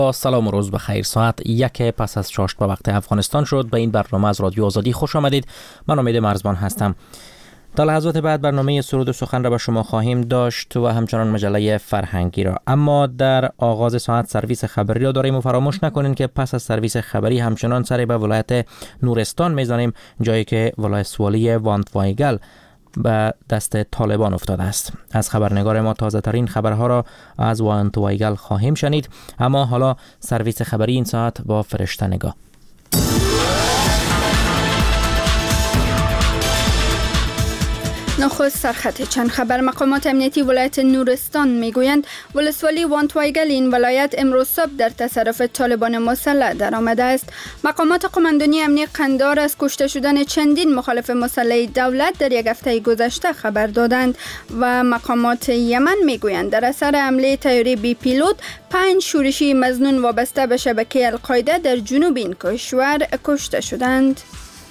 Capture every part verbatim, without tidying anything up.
سلام و روز بخیر. ساعت یک پس از شش به وقت افغانستان شد. به این برنامه از رادیو آزادی خوش آمدید. من امید مرزبان هستم. در لحظات بعد برنامه سرود و سخن را به شما خواهیم داشت و همچنان مجله فرهنگی را. اما در آغاز ساعت سرویس خبری را داریم و فراموش نکنین که پس از سرویس خبری همچنان سر به ولایت نورستان میزنیم، جایی که ولایت‌والی وانتوایگل به دست طالبان افتاده است. از خبرنگار ما تازه ترین خبرها را از وانتوایگل خواهیم شنید. اما حالا سرویس خبری این ساعت با فرشته نگاه. نخست سرخط چند خبر. مقامات امنیتی ولایت نورستان میگویند ولسوالی وانتوایگل این ولایت امروز صبح در تصرف طالبان مسلح در آمده است. مقامات قماندانی امنی قندار از کشته شدن چندین مخالف مسلح دولت در یک هفته گذشته خبر دادند و مقامات یمن میگویند در اثر حمله طیاره بی پیلوت پنج شورشی مظنون وابسته به شبکه القاعده در جنوب این کشور کشته شدند.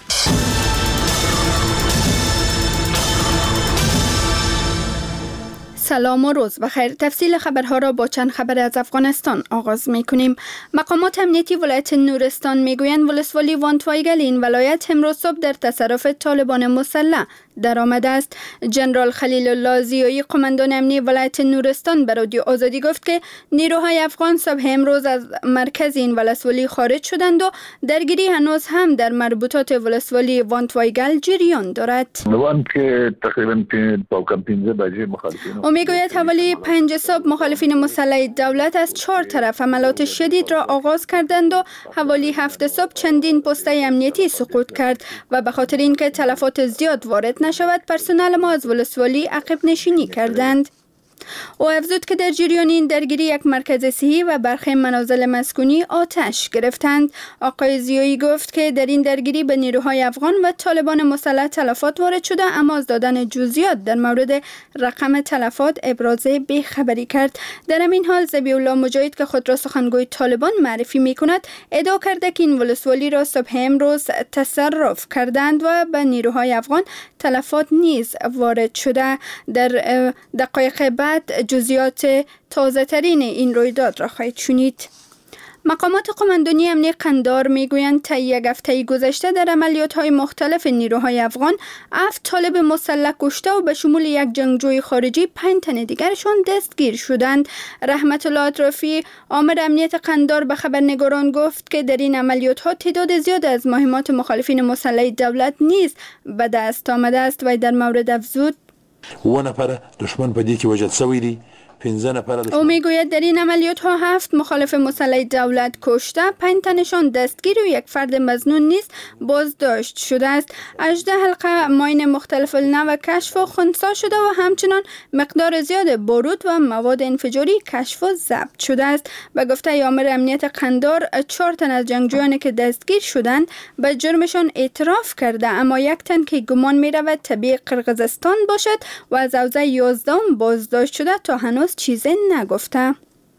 سلام و روز بخیر. تفصیل خبرها را با چند خبر از افغانستان آغاز می‌کنیم. مقامات امنیتی ولایت نورستان میگویند ولسوالی وانتوایگل این ولایت امروز صبح در تصرف طالبان مسلح در آمده است. جنرال خلیل الله ضیایی قماندان امنی ولایت نورستان به رادیو آزادی گفت که نیروهای افغان صبح امروز از مرکز این ولسوالی خارج شدند و درگیری هنوز هم در مربوطات ولسوالی وانتوایگل جریان دارد. نوان که تقریبا پنج بجه مخالفین او میگوید حوالی پنج صبح مخالفین مسلح دولت از چهار طرف حملات شدید را آغاز کردند و حوالی هفت صبح چندین پسته امنیتی سقوط کرد و به خاطر اینکه تلفات زیاد وارد نشود پرسنل ما از ولسوالی عقب نشینی کردند. او افزود که در جریان این درگیری یک مرکز صحی و برخی منازل مسکونی آتش گرفتند. آقای ضیایی گفت که در این درگیری به نیروهای افغان و طالبان مسلح تلفات وارد شده، اما از دادن جزئیات در مورد رقم تلفات ابراز بیخبری کرد. در همین حال ذبیح الله مجاهد که خود را سخنگوی طالبان معرفی می‌کند ادعا کرده که این ولسوالی را صبح امروز تصرف کردند و به نیروهای افغان تلفات نیز وارد شده. در دقایق بعد جزئیات تازه ترین این رویداد را خواهید شنید. مقامات قماندانی امنی قندار میگویند طی یک هفته گذشته در عملیات‌های مختلف نیروهای افغان هفت طالب مسلح کشته و به شمول یک جنگجوی خارجی پنج تن دیگرشان دستگیر شدند. رحمت الله اطرافی آمر امنیت قندار به خبرنگاران گفت که در این عملیات‌ها تعداد زیاد از مهمات مخالفین مسلح دولت نیز به دست آمده است و در مورد افزود و نفر دشمن په دې کې وژل شوی دی. او میگوید در این عملیات ها هفت مخالف مسلح دولت کشته، پنج تنشان دستگیر و یک فرد مظنون نیز بازداشت شده است. هجده حلقه ماین مختلف النوع کشف و خنثی شده و همچنان مقدار زیاد بارود و مواد انفجاری کشف و ضبط شده است. به گفته آمر امنیت قندار چهار تن از جنگجویانی که دستگیر شدند به جرمشان اعتراف کرده، اما یک تن که گمان می رود تبع قرقیزستان باشد و از حوزه یازده بازداشت شده تا هنوز چیزی نگفته.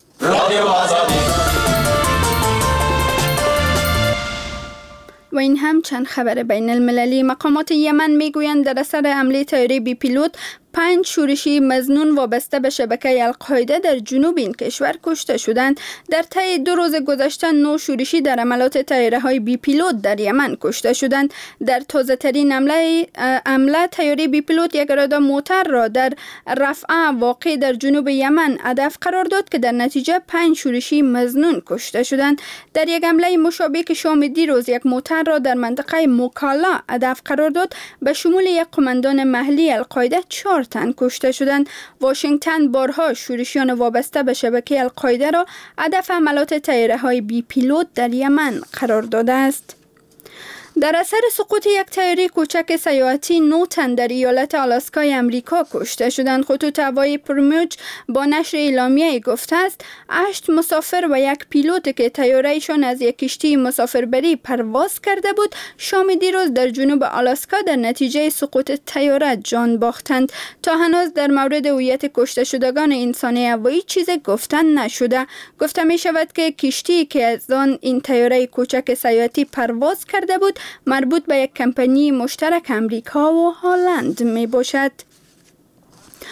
و این هم چند خبر بین المللی. مقامات یمن میگویند در اثر حمله طیاره بی پیلوت پنج شورشی مظنون وابسته به شبکه القاعده در جنوب این کشور کشته شدند. در طی دو روز گذشته نه شورشی در حملات طیاره‌های بی پیلوت در یمن کشته شدند. در تازه ترین حمله حمله طیاره بی پیلوت یک رادار موتر را در رفعه واقع در جنوب یمن هدف قرار داد که در نتیجه پنج شورشی مظنون کشته شدند. در یک حمله مشابه که شام دیروز یک موتر را در منطقه موکالا هدف قرار داد، به شمول یک قماندان محلی القاعده چهار تن کشته شدند. واشنگتن بارها شورشیان وابسته به شبکه القاعده را هدف حملات طیاره‌های بی پیلوت در یمن قرار داده است. در اثر سقوط یک طیاره کوچک سیاحتی نه تن در ایالت آلاسکای امریکا کشته شدند. خطوط هوایی پرموج با نشر اعلامیه گفته است هشت مسافر و یک پیلوت که طیاره‌شان از یک کشتی مسافربری پرواز کرده بود شام دیروز در جنوب آلاسکا در نتیجه سقوط طیاره جان باختند. تا هنوز در مورد هویت کشته شدگان انسانی هوایی چیزی گفتن نشده. گفته می شود که کشتی که از آن این طیاره کوچک سیاحتی پرواز کرده بود مربوط به یک کمپانی مشترک امریکا و هلند می باشد. و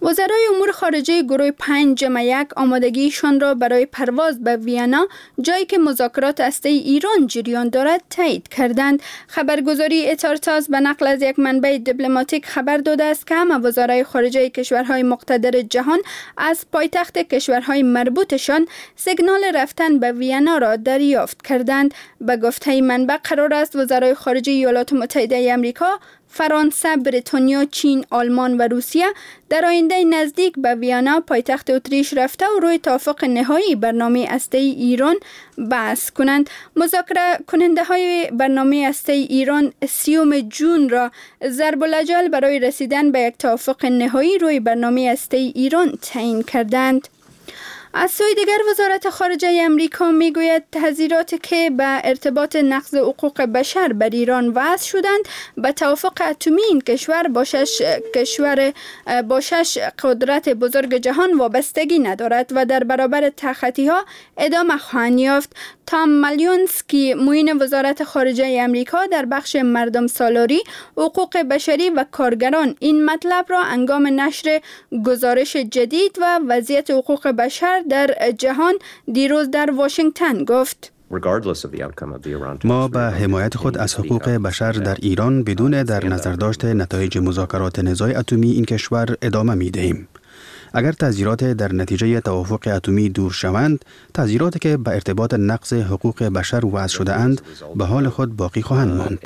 وزرای امور خارجه گروه پنج جمع یک آمادگیشان را برای پرواز به وینا، جایی که مذاکرات هسته‌ای ایران جریان دارد، تایید کردند. خبرگزاری اتارتاس به نقل از یک منبع دیپلماتیک خبر داده است که همه وزرای خارجه کشورهای مقتدر جهان از پایتخت کشورهای مربوطشان سیگنال رفتن به وینا را دریافت کردند. به گفته منبع قرار است وزرای خارجه ایالات متحده آمریکا، فرانسه، بریتانیا، چین، آلمان و روسیه در آینده نزدیک به وینا پایتخت اتریش رفته و روی توافق نهایی برنامه هسته‌ای ایران بحث کنند. مذاکره کننده های برنامه هسته‌ای ایران سیوم جون را ضرب الاجل برای رسیدن به یک توافق نهایی روی برنامه هسته‌ای ایران تعیین کردند. از سوی دیگر وزارت خارجه امریکا میگوید تحذیراتی که به ارتباط نقض حقوق بشر بر ایران وضع شدند به توافق اتمی این کشور با شش کشور با شش قدرت بزرگ جهان وابستگی ندارد و در برابر تخطی ها ادامه خواهند یافت. تام مالیونسکی معین وزارت خارجه امریکا در بخش مردم سالاری، حقوق بشری و کارگران این مطلب را هنگام نشر گزارش جدید و وضعیت حقوق بشر در جهان دیروز در واشنگتن گفت. ما به حمایت خود از حقوق بشر در ایران بدون در نظر داشت نتایج مذاکرات نزاع اتمی این کشور ادامه می دهیم. اگر تحذیرات در نتیجه توافق اتمی دور شوند، تحذیراتی که به ارتباط نقض حقوق بشر وضع شده اند به حال خود باقی خواهند ماند.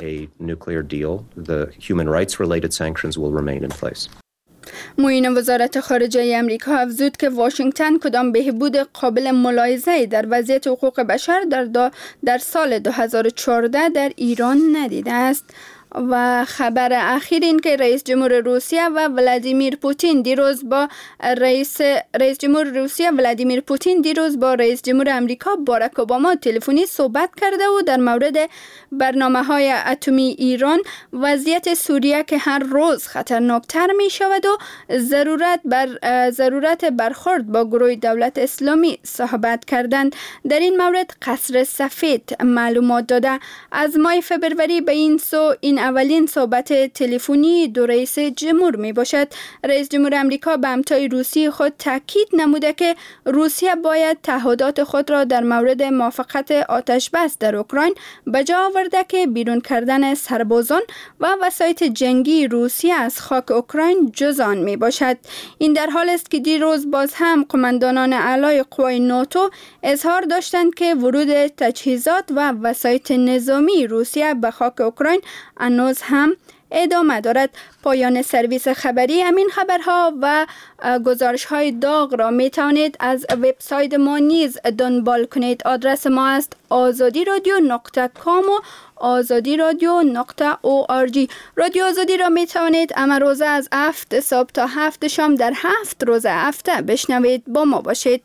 معین وزارت خارجه امریکا افزود که واشنگتن کدام بهبود قابل ملاحظه در وضعیت حقوق بشر در, در سال دو هزار و چهارده در ایران ندیده است. و خبر اخیر این که رئیس جمهور روسیه و ولادیمیر پوتین دیروز با رئیس رئیس جمهور روسیه ولادیمیر پوتین دیروز با رئیس جمهور امریکا باراک اوباما تلفنی صحبت کرده و در مورد برنامه‌های اتمی ایران، وضعیت سوریه که هر روز خطرناکتر می شود و ضرورت بر ضرورت برخورد با گروه دولت اسلامی صحبت کردند. در این مورد قصر سفید معلومات داده از ماه فبروری به این سو این اولین صحبت تلفنی دو رئیس جمهور می باشد. رئیس جمهور امریکا به همتای روسی خود تاکید نموده که روسیه باید تعهدات خود را در مورد موافقت آتش بس در اوکراین به جا آورده که بیرون کردن سربازان و وسایط جنگی روسیه از خاک اوکراین جز آن می باشد. این در حال است که دیروز باز هم قماندانان اعلای قوای ناتو اظهار داشتند که ورود تجهیزات و وسایط نظامی روسیه به خاک اوکراین هنوز هم ادامه دارد. پایان سرویس خبری. همین خبرها و گزارش های داغ را می توانید از وبسایت ما نیز دنبال کنید. آدرس ما است آزادی رادیو نقطه کام و آزادی رادیو نقطه او آر جی. رادیو آزادی را می توانید اما روزه از هفت صبح تا هفت شام در هفت روز هفته بشنوید. با ما باشید.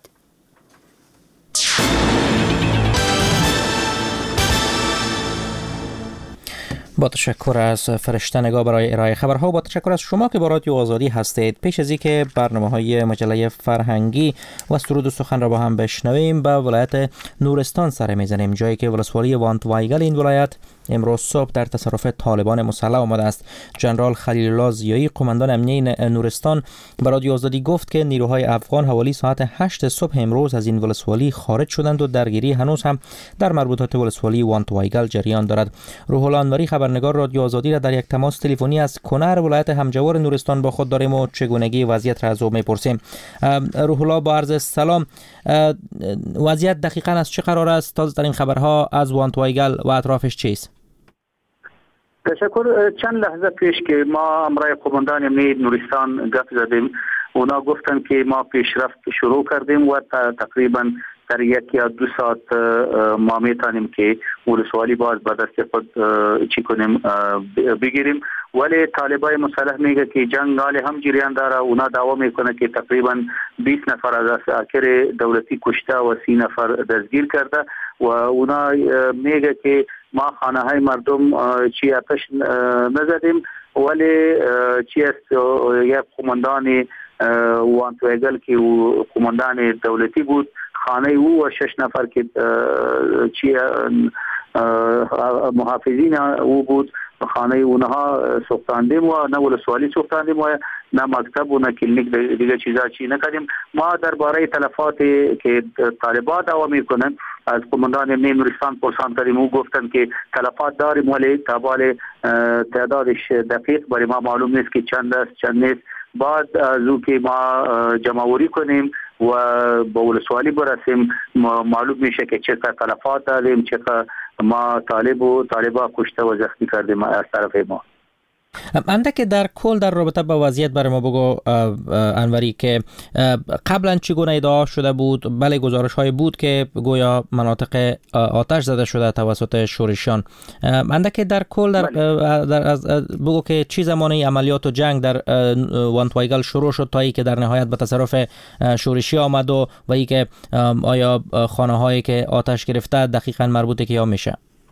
با تشکر از فرشته نگاه برای ارائه خبرها و با تشکر از شما که با رادیو آزادی هستید. پیش از اینکه برنامه‌های مجله فرهنگی و سرود و سخن را با هم بشنویم، به ولایت نورستان سر میزنیم، جایی که ولسوالی وانت وایگل این ولایت امروز صبح در تصرف طالبان مسلح آمده است. جنرال خلیل الله ضیایی قماندان امنیه نورستان به رادیو آزادی گفت که نیروهای افغان حوالی ساعت هشت صبح امروز از این ولسوالی خارج شدند و درگیری هنوز هم در مربوطات ولسوالی وانت وایگل جریان دارد. روح الله انوری خبرنگار رادیو آزادی را در یک تماس تلفنی از کنر ولایت همجوار نورستان با خود داریم و چگونگی وضعیت را از او میپرسیم. روح الله با عرض سلام، وضعیت دقیقاً از چه قرار است؟ تازه ترین خبرها از وانت وایگل و اطرافش چیست؟ تشکر. چند لحظه پیش که ما امرای قماندان امنیه نورستان گفت زدیم، اونا گفتن که ما پیشرفت شروع کردیم و تقریبا در یک یا دو ساعت ما میتونیم که ولسوالی باز به دست خود چی کنیم بگیریم. ولی طالبای مسلح میگه که جنگ حال هم جریان داره. اونا دعوا میکنه که تقریبا بیست نفر از عساکر دولتی کشته و سی نفر دستگیر کرده و اونا میگه که ما خانه های مردم چی آتش نزدیم، ولی چی است یک قماندان وانت وایگل که قماندان دولتی بود، خانه او و شش نفر که چی محافظین او بود، خانه اونها سوختاندیم و نه ولسوالی سوختاندیم و نه مکتب و نه کلینیک دیگه چیزا چی نکردیم. ما درباره تلفات که طالبان دعوا میکنن از قماندان امنیه نورستان پرسان کردیم، او گفتن که تلفات داریم ولی تابال تعدادش دقیق برای ما معلوم نیست که چند است چند نیست. بعد از او که ما جمعوری کنیم و با ولسوالی برسیم معلوم میشه که چقدر تلفات داریم، چقدر ما طالب و طالبا کشته و زخمی کردیم از طرف ما. اندک در کل در رابطه با وضعیت برای ما بگو انوری که قبلا چگونه ادعا شده بود؟ بله گزارش های بود که گویا مناطق آتش زده شده توسط شورشیان. اندک در کل در, در از بگو که چی زمانی عملیات و جنگ در وانتوایگل شروع شد تا ای که در نهایت به تصرف شورشی آمد و و ای که آیا خانه هایی که آتش گرفته دقیقاً مربوطه که یا میشه؟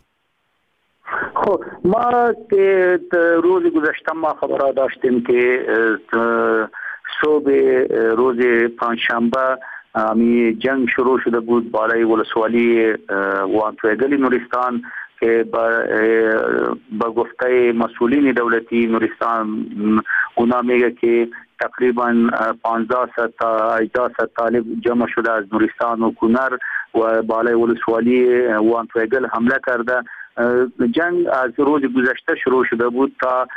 خب ما که روز گذشته ما خبرها داشتیم که صبح روز پنجشنبه می جنگ شروع شده بود بالای ولسوالی وانتوایگل نورستان که با گفته مسئولین دولتی نورستان اونا میگه که تقریبا پانزده تا هجده طالب جمع شده از نورستان و کنر و بالای ولسوالی وانتوایگل حمله کرده. جنگ از روز گذشته شروع شده بود تا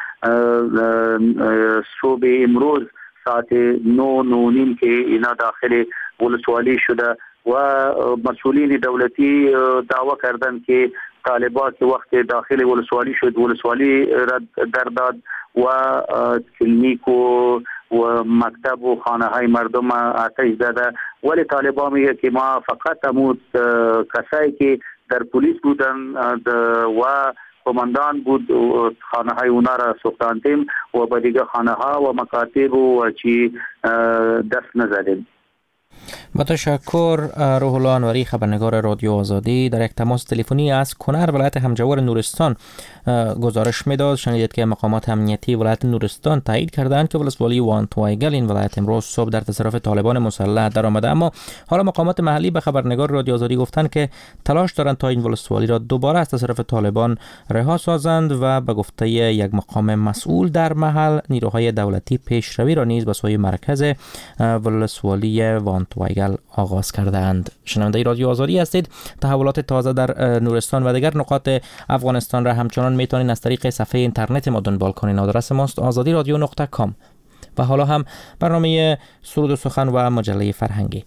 صبح امروز ساعت نو نو نیم که اینا داخل ولسوالی شده و مسئولین دولتی دعوا کردند که طالبان که وقت داخل ولسوالی شد ولسوالی در داد و کلینیک و و مکتب و خانه های مردم آتش زده، ولی طالبان میگه که ما فقط امود کسایی که در پلیس بودن و قماندان بود خانه های اونا را سوختاندیم و با دیگه خانه ها و مکاتب و چی دست نزدیم. با تشکر. روح الله انوری خبرنگار رادیو آزادی در یک تماس تلفنی از کنر ولایت همجوار نورستان گزارش میداد. شنیدید که مقامات امنیتی ولایت نورستان تایید کردند که ولسوالی وانتوایگل این ولایت امروز صبح در تصرف طالبان مسلح در آمده، اما حالا مقامات محلی به خبرنگار رادیو آزادی گفتند که تلاش دارند تا این ولسوالی را دوباره از تصرف طالبان رها سازند و به گفته یک مقام مسئول در محل نیروهای دولتی پیشروی را نیز به سوی مرکز ولسوالی وانتوایگل آغاز کردند. شنونده رادیو آزادی هستید. تحولات تازه در نورستان و دیگر نقاط افغانستان را همچنان میتونید از طریق صفحه اینترنت ما دنبال کنین. آدرس ماست آزادی رادیو نقطه کام. و حالا هم برنامه سرود و سخن و مجله فرهنگی.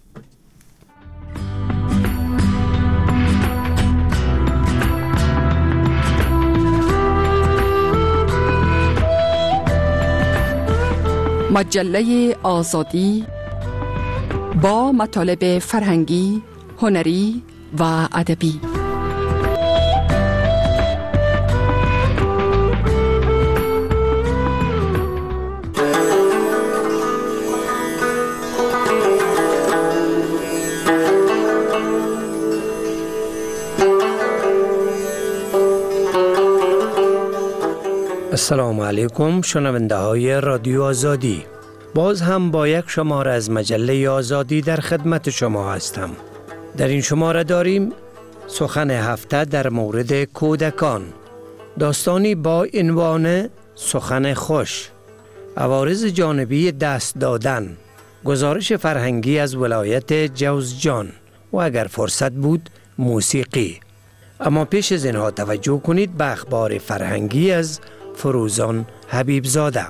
مجله آزادی با مطالب فرهنگی، هنری و ادبی. السلام علیکم شنونده های رادیو آزادی. باز هم با یک شماره از مجله آزادی در خدمت شما هستم. در این شماره داریم سخن هفته در مورد کودکان، داستانی با عنوان سخن خوش، عوارض جانبی دست دادن، گزارش فرهنگی از ولایت جوزجان و اگر فرصت بود موسیقی. اما پیش از اینها توجه کنید به اخبار فرهنگی از فروزان حبیب زاده.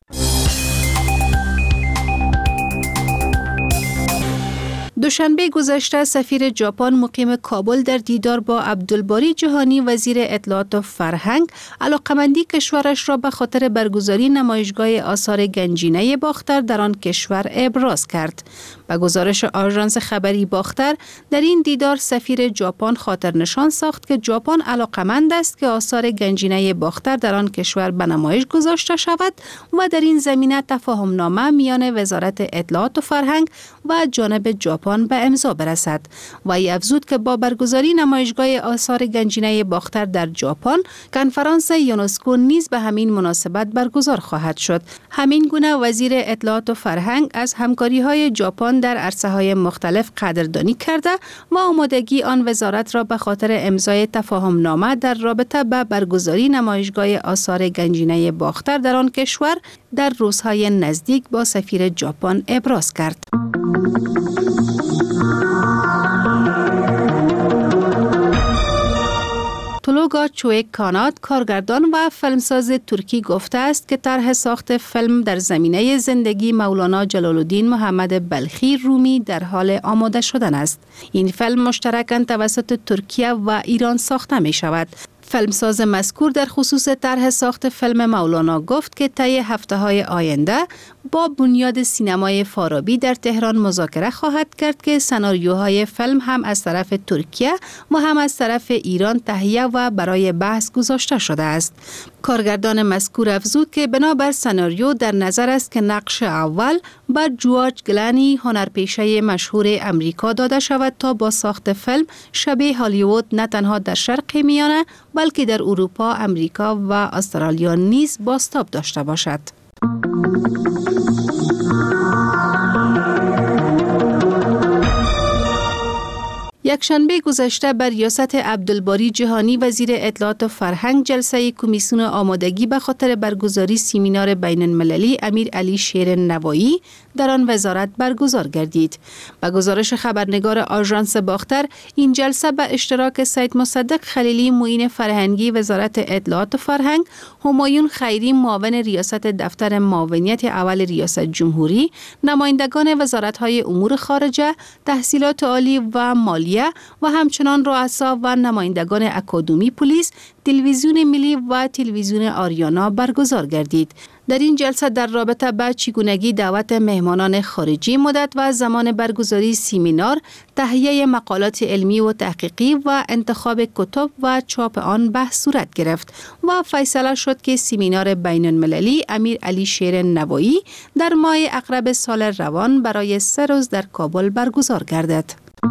دوشنبه گذشته سفیر ژاپن مقیم کابل در دیدار با عبدالباری جهانی وزیر اطلاعات و فرهنگ علاقمندی کشورش را به خاطر برگزاری نمایشگاه آثار گنجینه باختر در آن کشور ابراز کرد. به گزارش آژانس خبری باختر، در این دیدار سفیر ژاپن خاطر نشان ساخت که ژاپن علاقمند است که آثار گنجینه باختر در آن کشور به نمایش گذاشته شود و در این زمینه تفاهم نامه میان وزارت اطلاعات و فرهنگ و جانب ژاپن به امضا برسد. و ای افزود که با برگزاری نمایشگاه آثار گنجینه باختر در ژاپن، کنفرانس یونسکو نیز به همین مناسبت برگزار خواهد شد. همین گونه وزیر اطلاعات و فرهنگ از همکاری‌های ژاپن در عرصه‌های مختلف قدردانی کرده و آمادگی آن وزارت را به خاطر امضای تفاهمنامه در رابطه به برگزاری نمایشگاه آثار گنجینه باختر در آن کشور در روزهای نزدیک با سفیر ژاپن ابراز کرد. تولوگا چویک کانات، کارگردان و فیلمساز ترکی گفته است که طرح ساخت فیلم در زمینه زندگی مولانا جلال الدین محمد بلخی رومی در حال آماده شدن است. این فیلم مشترکاً توسط ترکیه و ایران ساخته می شود. فیلمساز مذکور در خصوص طرح ساخت فیلم مولانا گفت که طی هفته‌های آینده با بنیاد سینمای فارابی در تهران مذاکره خواهد کرد که سناریوهای فیلم هم از طرف ترکیه و هم از طرف ایران تهیه و برای بحث گذاشته شده است. کارگردان مذکور افزود که بنابر سناریو در نظر است که نقش اول به جورج گلانی هنرپیشه مشهور امریکا داده شود تا با ساخت فیلم شبیه هالیوود نه تنها در شرق میانه بلکه در اروپا، امریکا و استرالیا نیز بازتاب داشته باشد. یک شنبه گذشته بر ریاست عبدالباری جهانی وزیر اطلاعات و فرهنگ جلسه کمیسیون آمادگی به خاطر برگزاری سمینار بین المللی امیر علی شیر نوایی در آن وزارت برگزار گردید. به گزارش خبرنگار آژانس باختر، این جلسه به اشتراک سید مصدق خلیلی معین فرهنگی وزارت اطلاعات و فرهنگ، همایون خیری معاون ریاست دفتر معاونیت اول ریاست جمهوری، نمایندگان وزارت‌های امور خارجه، تحصیلات عالی و مالیه و همچنان رؤسا و نمایندگان اکادمی پلیس، تلویزیون ملی و تلویزیون آریانا برگزار گردید. در این جلسه در رابطه با چگونگی دعوت مهمانان خارجی، مدت و زمان برگزاری سمینار، تهیه مقالات علمی و تحقیقی و انتخاب کتب و چاپ آن بحث صورت گرفت و فیصله شد که سمینار بین المللی امیر علی شیر نوایی در ماه اقرب سال روان برای سه روز در کابل برگزار گردد.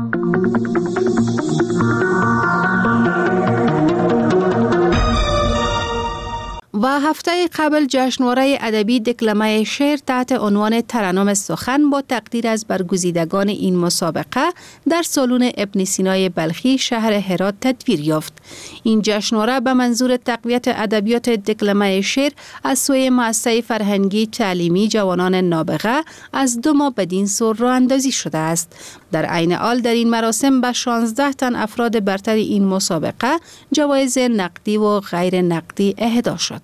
و هفته قبل جشنواره ادبی دکلمه شعر تحت عنوان ترنم سخن با تقدیر از برگزیدگان این مسابقه در سالن ابن سینای بلخی شهر هرات تدویر یافت. این جشنواره به منظور تقویت ادبیات دکلمه شعر از سوی مؤسسه فرهنگی تعلیمی جوانان نابغه از دو ماه بدین سو راه اندازی شده است. در عین حال در این مراسم به شانزده تن افراد برتر این مسابقه جوایز نقدی و غیر نقدی اهدا شد.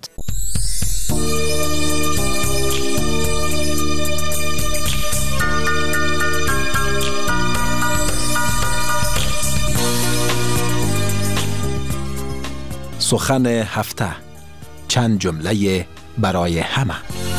سخن هفته، چند جمله برای همه.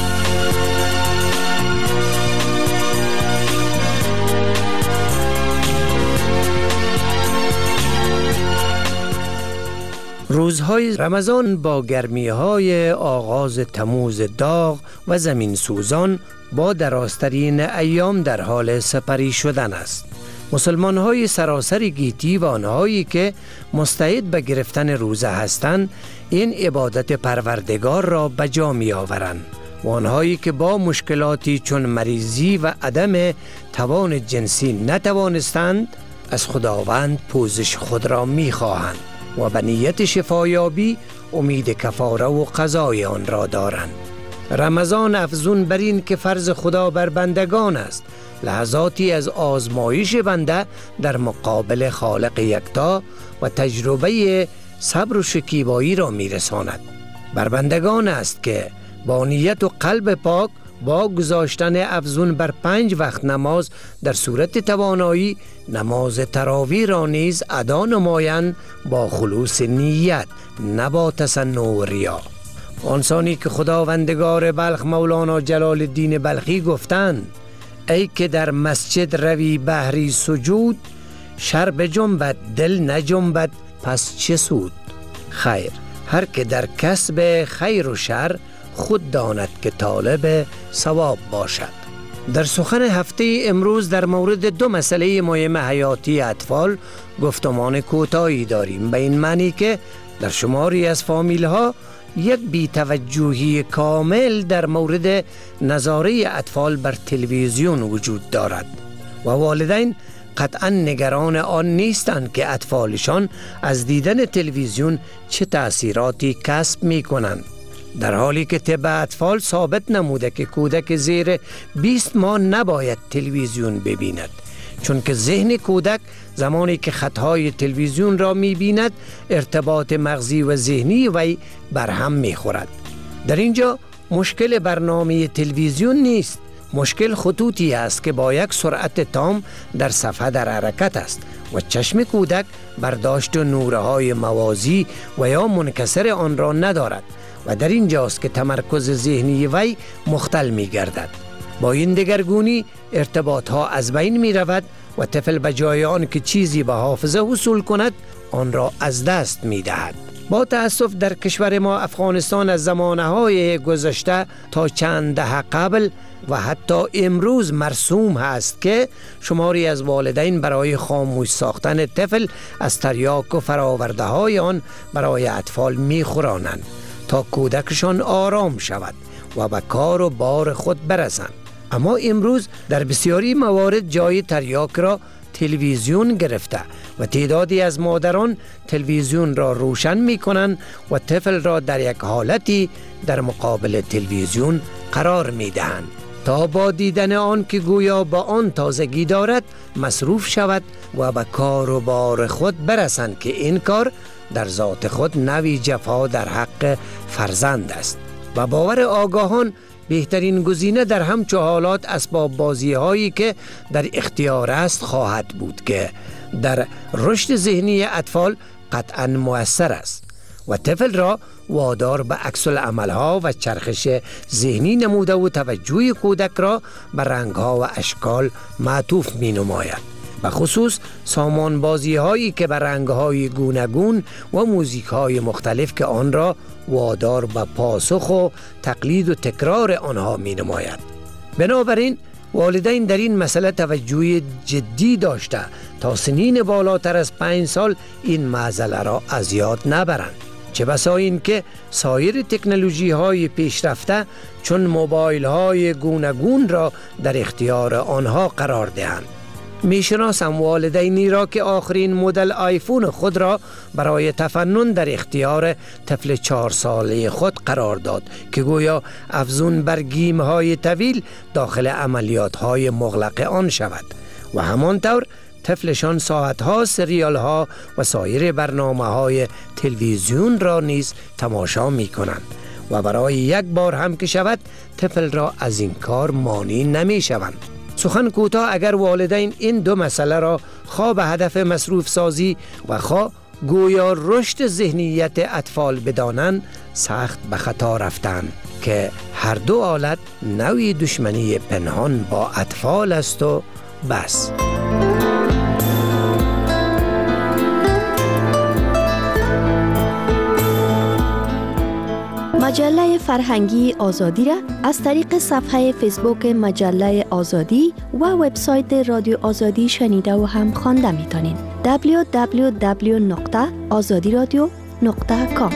روزهای رمضان با گرمیهای آغاز تموز داغ و زمین سوزان با درازترین ایام در حال سپری شدن است. مسلمان های سراسر گیتی و آنهایی که مستعد به گرفتن روزه هستند این عبادت پروردگار را به جا می آورند و آنهایی که با مشکلاتی چون مریضی و عدم توان جنسی نتوانستند از خداوند پوزش خود را می خواهند و به نیت شفایابی امید کفاره و قضای آن را دارند. رمضان افزون بر این که فرض خدا بر بندگان است لحظاتی از آزمایش بنده در مقابل خالق یکتا و تجربه صبر و شکیبایی را میرساند. بر بندگان است که با نیت و قلب پاک با گذاشتن افزون بر پنج وقت نماز در صورت توانایی نماز تراویح را نیز ادا نمایند با خلوص نیت نه با تصنع و ریا. آنسانی که خداوندگار بلخ مولانا جلال الدین بلخی گفتند ای که در مسجد روی بهری سجود شر بجنبد دل نجنبد پس چه سود. خیر، هر که در کسب خیر و شر خود داند که طالب ثواب باشد. در سخن هفته امروز در مورد دو مسئله مهم حیاتی اطفال گفتمان کوتاهی داریم، به این معنی که در شماری از فامیل ها یک بی‌توجهی کامل در مورد نظاره اطفال بر تلویزیون وجود دارد. و والدین قطعا نگران آن نیستند که اطفالشان از دیدن تلویزیون چه تأثیراتی کسب می کنند، در حالی که طب اطفال ثابت نموده که کودک زیر بیست ماه نباید تلویزیون ببیند، چون که ذهن کودک زمانی که خطهای تلویزیون را می بیند ارتباط مغزی و ذهنی وی برهم می خورد. در اینجا مشکل برنامه تلویزیون نیست، مشکل خطوطی است که با یک سرعت تام در صفحه در حرکت است و چشم کودک برداشت نورهای موازی و یا منکسر آن را ندارد و در اینجاست که تمرکز ذهنی وی مختل می گردد. با این دگرگونی ارتباط ها از بین می رود و طفل بجای آن که چیزی به حافظه حصول کند آن را از دست می دهد. با تأسف در کشور ما افغانستان از زمانهای گذشته تا چند دهه قبل و حتی امروز مرسوم هست که شماری از والدین برای خاموش ساختن طفل از تریاک و فراورده های آن برای اطفال می خورانند تا کودکشان آرام شود و به کار و بار خود برسند. اما امروز در بسیاری موارد جای تریاک را تلویزیون گرفته و تعدادی از مادران تلویزیون را روشن می کنند و طفل را در یک حالتی در مقابل تلویزیون قرار می دهند تا با دیدن آن که گویا با آن تازگی دارد مصروف شود و به کار و بار خود برسند که این کار در ذات خود نوعی جفا در حق فرزند است و باور آگاهان بهترین گزینه در همچو حالات اسباب بازی هایی که در اختیار است خواهد بود که در رشد ذهنی اطفال قطعا مؤثر است و طفل را وادار به عکس العمل ها و چرخش ذهنی نموده و توجه کودک را به رنگ ها و اشکال معطوف می نماید. به خصوص سامان بازی هایی که به رنگ های گوناگون و موزیک های مختلف که آن را وادار به پاسخ و تقلید و تکرار آنها می نماید. بنابراین والدین در این مسئله توجه جدی داشته تا سنین بالاتر از پنج سال این معضله را از یاد نبرند، چه بسا این که سایر تکنولوژی های پیشرفته چون موبایل های گوناگون را در اختیار آنها قرار دهند. میشناسم والدینی را که آخرین مدل آیفون خود را برای تفنن در اختیار طفل چهار ساله خود قرار داد که گویا افزون بر گیم های طویل داخل عملیات های مغلق آن شود و همانطور طفلشان ساعت ها سریال ها و سایر برنامه های تلویزیون را نیز تماشا می کنند و برای یک بار هم که شود طفل را از این کار مانع نمی شوند. سخن کوتاه اگر والدین این دو مسئله را خواه به هدف مصروف سازی و خواه گویا رشد ذهنیت اطفال بدانند سخت به خطا رفتند که هر دو حالت نوعی دشمنی پنهان با اطفال است و بس. مجله فرهنگی آزادی را از طریق صفحه فیسبوک مجله آزادی و وبسایت رادیو آزادی شنیده و هم خوانده میتونین. دبلیو دبلیو دبلیو نقطه آزادی رادیو نقطه کام.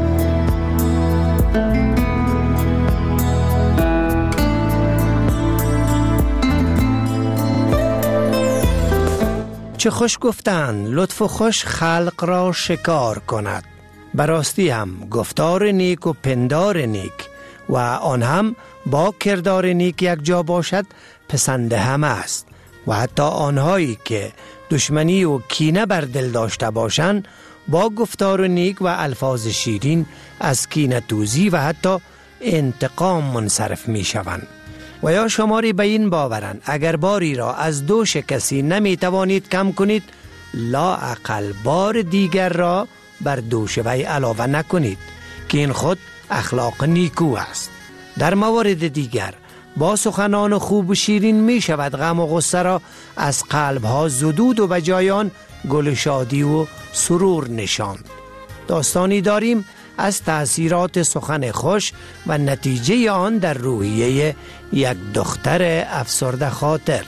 چه خوش گفتند لطف و خوش خلق را شکار کند. براستی هم گفتار نیک و پندار نیک و آن هم با کردار نیک یک جا باشد پسند همه است و حتی آنهایی که دشمنی و کینه بر دل داشته باشند با گفتار نیک و الفاظ شیرین از کینه توزی و حتی انتقام منصرف می شوند. و یا شماری به این باورند اگر باری را از دوش کسی نمی توانید کم کنید لااقل بار دیگر را بر دوش وی علاوه نکنید که این خود اخلاق نیکو است. در موارد دیگر با سخنان خوب و شیرین می شود غم و غصه را از قلب ها زدود و بجای آن گل شادی و سرور نشاند. داستانی داریم از تأثیرات سخن خوش و نتیجه آن در روحیه یک دختر افسرده خاطر.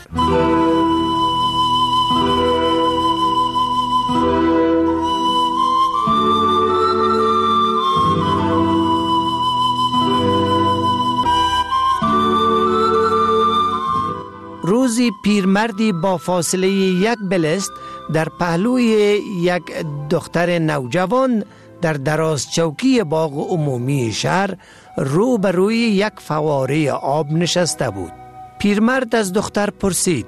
روزی پیرمردی با فاصله یک بلست در پهلوی یک دختر نوجوان در دراز چوکی باغ عمومی شهر رو به روی یک فواره آب نشسته بود. پیرمرد از دختر پرسید: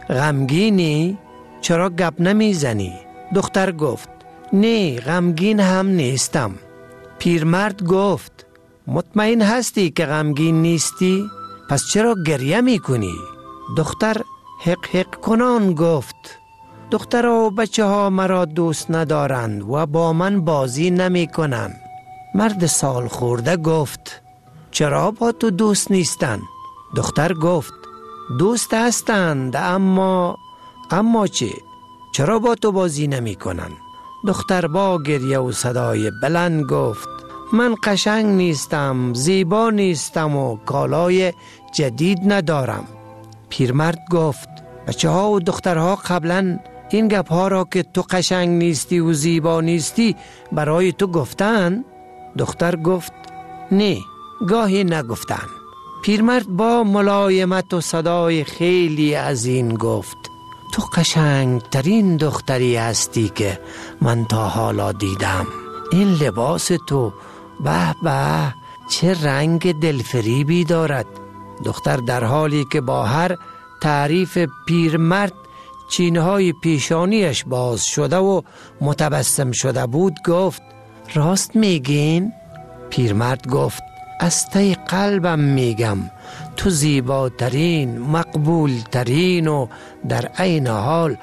غمگینی؟ چرا گپ نمیزنی؟ دختر گفت: نه، غمگین هم نیستم. پیرمرد گفت: مطمئن هستی که غمگین نیستی؟ پس چرا گریه میکنی؟ دختر حق حق کنان گفت: دختر و بچه ها مرا دوست ندارند و با من بازی نمی کنند. مرد سال خورده گفت: چرا با تو دوست نیستند؟ دختر گفت: دوست هستند اما اما چه؟ چرا با تو بازی نمی کنند؟ دختر با گریه و صدای بلند گفت: من قشنگ نیستم، زیبا نیستم و کالای جدید ندارم. پیرمرد گفت: بچه ها و دخترها قبلا این گپ ها را که تو قشنگ نیستی و زیبا نیستی برای تو گفتن؟ دختر گفت: نه، گاهی نگفتن. پیرمرد با ملایمت و صدای خیلی عظیم گفت: تو قشنگ ترین دختری هستی که من تا حالا دیدم. این لباس تو به به چه رنگ دلفریبی دارد. دختر در حالی که با هر تعریف پیرمرد چینهای پیشانیش باز شده و متبسم شده بود گفت: راست میگین؟ پیرمرد گفت: از ته قلبم میگم تو زیباترین، مقبولترین و در عین حال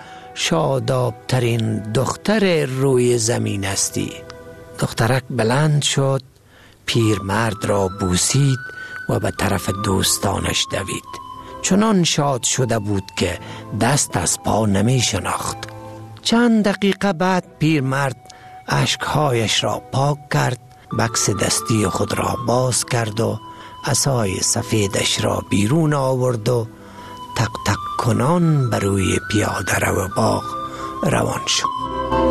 شادابترین دختر روی زمین هستی. دخترک بلند شد، پیرمرد را بوسید و به طرف دوستانش دوید. چنان شاد شده بود که دست از پا نمی شناخت. چند دقیقه بعد پیرمرد اشکهایش را پاک کرد، بکس دستی خود را باز کرد و عصای سفیدش را بیرون آورد و تق تق کنان بر روی پیاده رو باغ روان شد.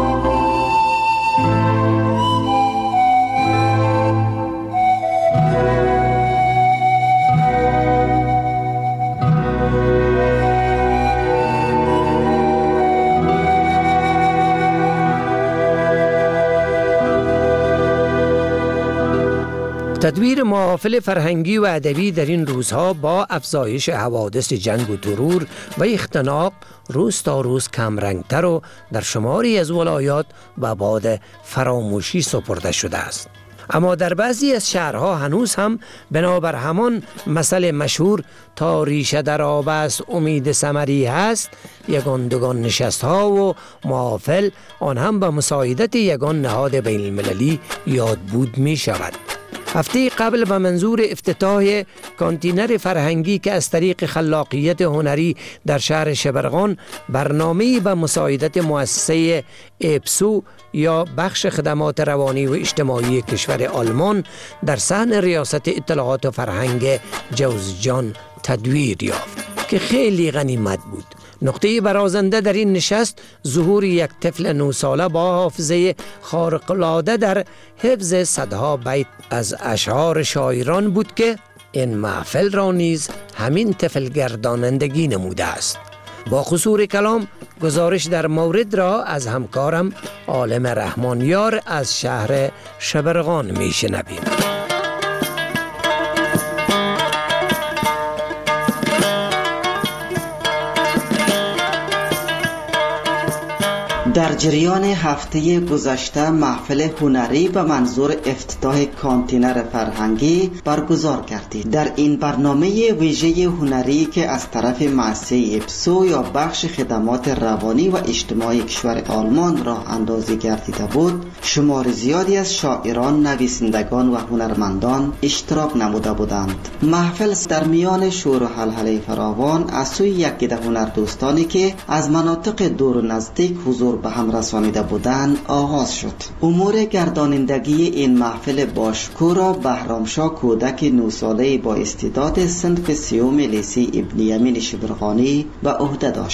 تدویر محافل فرهنگی و ادبی در این روزها با افزایش حوادث جنگ و ترور و اختناق روز تا روز کمرنگتر و در شماری از ولایات به باد فراموشی سپرده شده است. اما در بعضی از شهرها هنوز هم بنابر همان مسئله مشهور تا ریشه در آب است امید ثمری هست، یگان دوگان نشست ها و محافل آن هم به مساعدت یگان نهاد بین المللی یاد بود می شود. هفته قبل به منظور افتتاح کانتینر فرهنگی که از طریق خلاقیت هنری در شهر شبرغان برنامه‌ای به مساعدت مؤسسه اپسو یا بخش خدمات روانی و اجتماعی کشور آلمان در صحن ریاست اطلاعات و فرهنگ جوزجان تدویر یافت که خیلی غنیمت بود. نقطه برازنده در این نشست ظهور یک طفل نو ساله با حافظه خارق‌العاده در حفظ صدها بیت از اشعار شاعران بود که این محفل را نیز همین طفل گردانندگی نموده است. با قصور کلام گزارش در مورد را از همکارم عالم رحمانیار از شهر شبرغان می شنویم. در جریان هفته گذشته محفل هنری به منظور افتتاح کانتینر فرهنگی برگزار کردید. در این برنامه ویژه هنری که از طرف مؤسسه اپسو یا بخش خدمات روانی و اجتماعی کشور آلمان راه اندازی گردیده بود، شمار زیادی از شاعران، نویسندگان و هنرمندان اشتراک نموده بودند. محفل در میان شور و هلهله فراوان از سوی یک گده هنردوستانی که از مناطق دور و نزدیک حضور به هم رسانیده بودند آغاز شد. امور گردانندگی این محفل باشکوه را بهرامشاه کودک نه ساله با استعداد صنف سیوم لیسه ابن یمین شبرغانی به عهده داشت.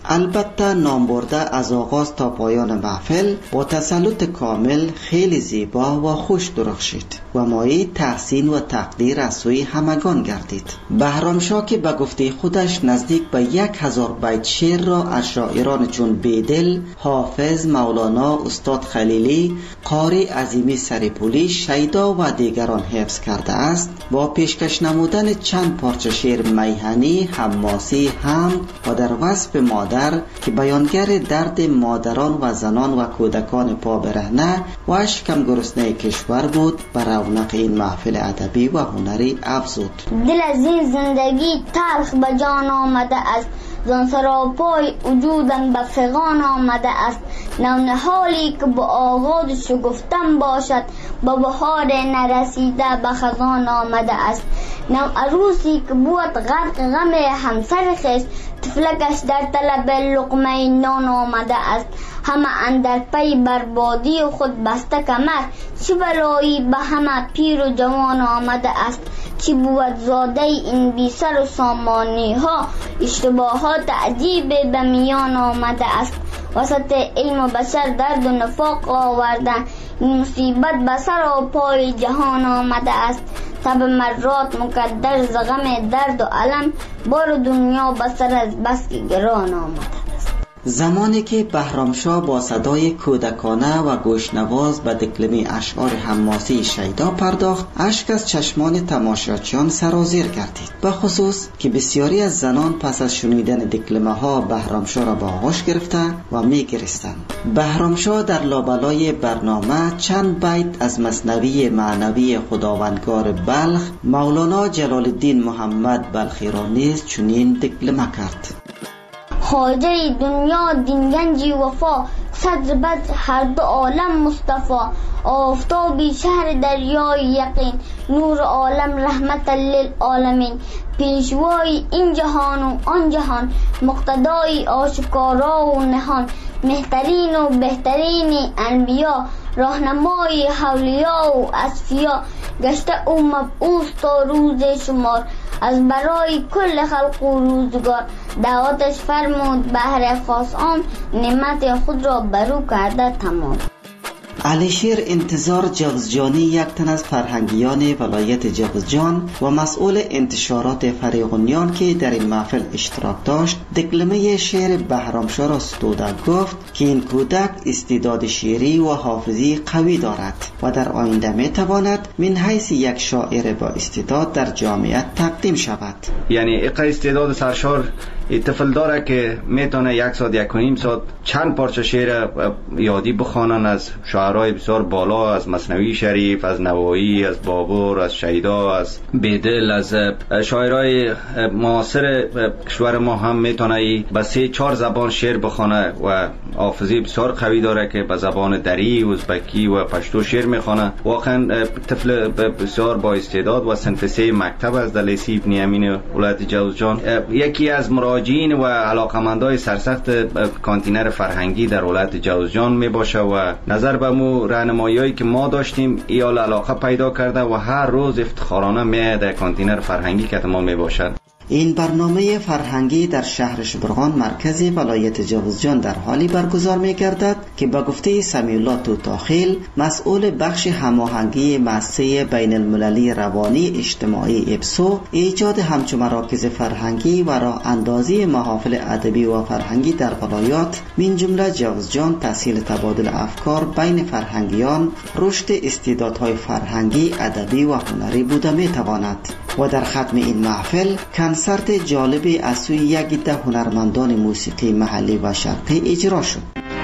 البته نام برده از آغاز تا پایان محفل با تسلط کامل خیلی زیبا و خوش درخشید و مایه تحسین و تقدیر از سوی همگان گردید. بهرامشاه که به گفته خودش نزدیک به یک هزار بیت شعر را از شاعران چون بیدل، حافظ، مولانا، استاد خلیلی، قاری عظیمی سریپولی، شیدا و دیگران حفظ کرده است، با پیشکش نمودن چند پارچه شعر میهنی، حماسی، حمد و در وصف مادر که بیانگر درد مادران و زنان و کودکان پا برهنه و شکم گرسنه کشور بود، بر رونق این محفل ادبی و هنری افزود. دل از این زندگی تلخ به جان آمده است، زان سراپای وجودم به فغان آمده است. نونهالی که با آغاز شگفتم باشد، با بهار نرسیده به خزان آمده است. نو عروسی که بود غرق غم همسر خیش، طفلکش در طلب لقمه نان آمده است. همه اندر پی بربادی خود بسته کمر، چه بلایی به همه پیر و جوان آمده است. چی بود زاده این بی سر و سامانی ها، اشتباهات عجیب به میان آمده است. وسط علم و بشر درد و نفاق آوردن، این مصیبت به سر و پای جهان آمده است. تب مرات مقدر ز غم درد و علم، بار دنیا به سر از بس که گران آمده است. زمانی که بهرامشاه با صدای کودکانه و گوشنواز به دکلمه اشعار حماسی شیدا پرداخت، اشک از چشمان تماشاچیان سرازیر گردید، به خصوص که بسیاری از زنان پس از شنیدن دکلمه ها بهرامشاه را به آغوش گرفته و می گریستند. بهرامشاه در لابلای برنامه چند بیت از مثنوی معنوی خداوندگار بلخ مولانا جلال الدین محمد بلخی را نیز چنین دکلمه کرد: خواجه دنیا دین گنجی وفا، صدر بد هر دو عالم مصطفی. آفتابی شهر دریای یقین، نور عالم رحمت للعالمین. پیشوای این جهان و آن جهان، مقتدای آشکارا و نهان. مهترین و بهترین انبیا، راهنمای اولیا و اصفیا. گشته او مبعوث تا روز شمار، از برای کل خلق و روزگار. دعوتش فرمود بهر خاص عام، نعمت خود را برو کرده تمام. علیشیر انتظار جوزجانی یک تن از فرهنگیان ولایت جوزجان و مسئول انتشارات فریقونیان که در این محفل اشتراک داشت، دکلمه شعر بهرامشاه را ستوده گفت که این کودک استعداد شعری و حافظی قوی دارد و در آینده می تواند من حیث یک شاعر با استعداد در جامعه تقدیم شود. یعنی اقا استعداد سرشار طفل داره که میتونه یک ساعت یک و نیم ساعت چند پارچه شعر یادی بخوانن از شاعرای بسیار بالا، از مثنوی شریف، از نوایی، از بابور، از شیدا، از بیدل، از شاعرای معاصر کشور ما هم میتونه به سه چهار زبان شعر بخونه و حافظی بسیار قوی داره که به زبان دری، ازبکی و پشتو شعر میخونه. واقعا طفل بسیار با استعداد و صنف سه مکتب از در لیسه ابن امین ولایت جوزجان یکی از مراجعین و علاقمندای سرسخت کانتینر فرهنگی در ولایت جوزجان می باشه و نظر به مو راهنمایی‌هایی که ما داشتیم ایال علاقه پیدا کرده و هر روز افتخارانه می در کانتینر فرهنگی که ما می باشد. این برنامه فرهنگی در شهر شبرغان مرکز ولایت جوزجان در حالی برگزار می گردد که به گفته سمیع الله توتاخیل مسئول بخش هماهنگی مؤسسه بین المللی روانی اجتماعی ابسو، ایجاد همچو مراکز فرهنگی و راه اندازی محافل ادبی و فرهنگی در ولایات من جمله جوزجان تسهیل تبادل افکار بین فرهنگیان، رشد استعدادهای فرهنگی، ادبی و هنری بوده می تواند. و در ختم این محفل کنسرت جالبی از سوی یک عده هنرمندان موسیقی محلی و شرقی اجرا شد.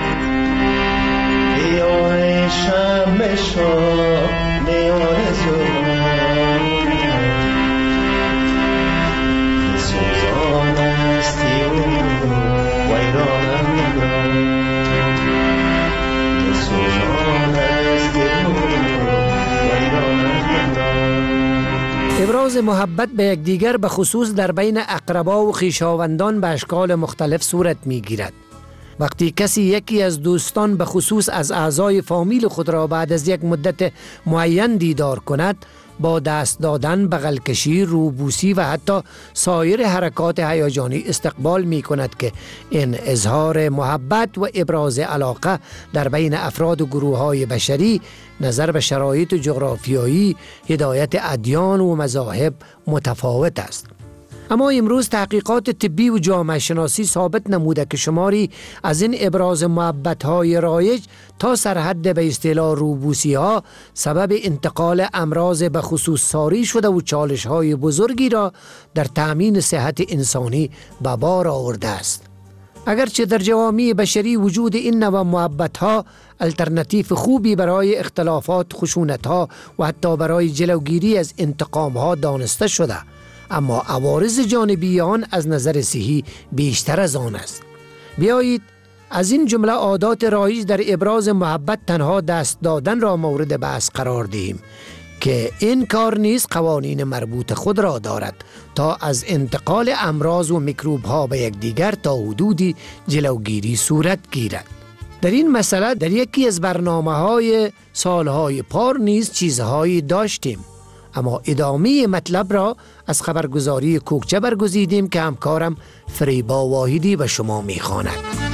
ابراز محبت به یکدیگر به خصوص در بین اقربا و خویشاوندان به اشکال مختلف صورت می گیرد. وقتی کسی یکی از دوستان به خصوص از اعضای فامیل خود را بعد از یک مدت معین دیدار کند، با دست دادن، بغل کشی، روبوسی و حتی سایر حرکات هیجانی استقبال می کند که این اظهار محبت و ابراز علاقه در بین افراد و گروه های بشری نظر به شرایط جغرافیایی، هدایت ادیان و مذاهب متفاوت است. اما امروز تحقیقات طبی و جامعه شناسی ثابت نموده که شماری از این ابراز محبت‌های رایج تا سرحد به اصطلاح روبوسی‌ها سبب انتقال امراض به خصوص ساری شده و چالش‌های بزرگی را در تأمین صحت انسانی به بار آورده است. اگرچه در جوامع بشری وجود این نوع محبت‌ها الترناتیو خوبی برای اختلافات، خشونت‌ها و حتی برای جلوگیری از انتقام‌ها دانسته شده، اما عوارض جانبی آن از نظر صحی بیشتر از آن است. بیایید از این جمله عادات رایج در ابراز محبت تنها دست دادن را مورد بحث قرار دهیم که این کار نیز قوانین مربوط خود را دارد تا از انتقال امراض و میکروب ها به یکدیگر تا حدودی جلوگیری صورت گیرد. در این مسئله در یکی از برنامه های سالهای پار نیز چیزهایی داشتیم، اما ادامه مطلب را از خبرگزاری کوکچه برگزیدیم که همکارم فریبا واحدی به شما میخواند.